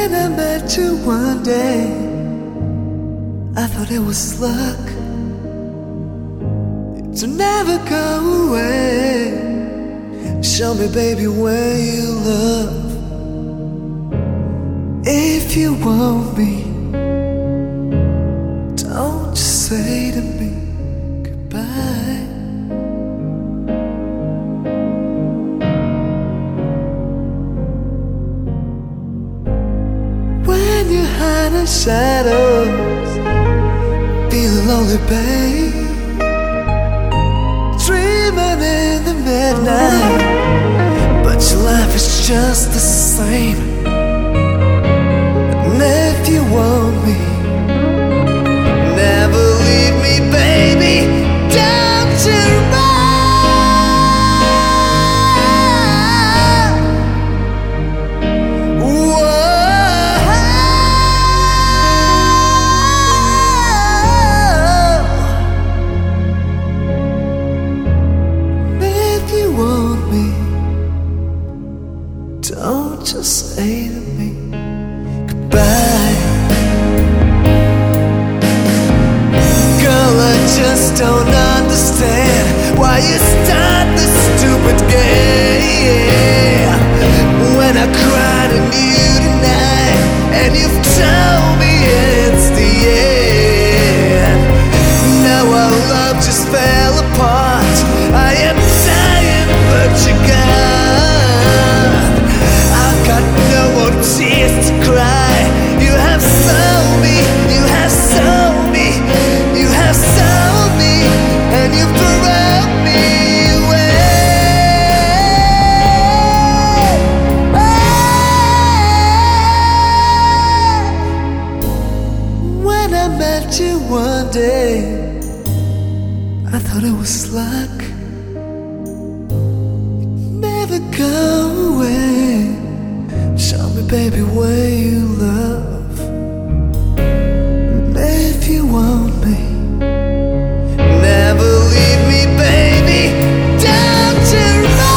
When I met you one day, I thought it was luck to never go away. Show me, baby, where you love. If you want me, don't just say to me goodbye. When you hide in shadows, feeling lonely, babe, dreaming in the midnight, but your life is just the same. And if you want me, never leave me, baby, don't you mind? Whoa. If you want me, don't just say to me goodbye. Girl, I just don't understand why you start this stupid game. When I cried in you tonight, and you've told me it's the end. Now our love just fell apart. I am dying, but you're gone. I've got no more tears to cry. You have sold me, you have sold me, you have sold me, and you thrown me away. When I met you one day, I thought it was luck. Never go away. Show me, baby, where you love. And if you want me, never leave me, baby, don't you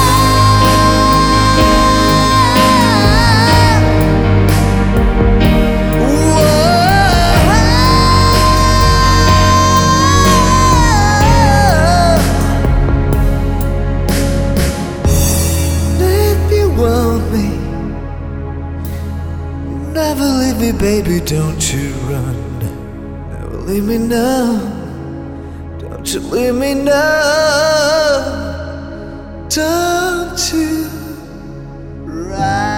mind? If you want me, never leave me, baby, don't you run. Never leave me now, don't you leave me now, don't you run.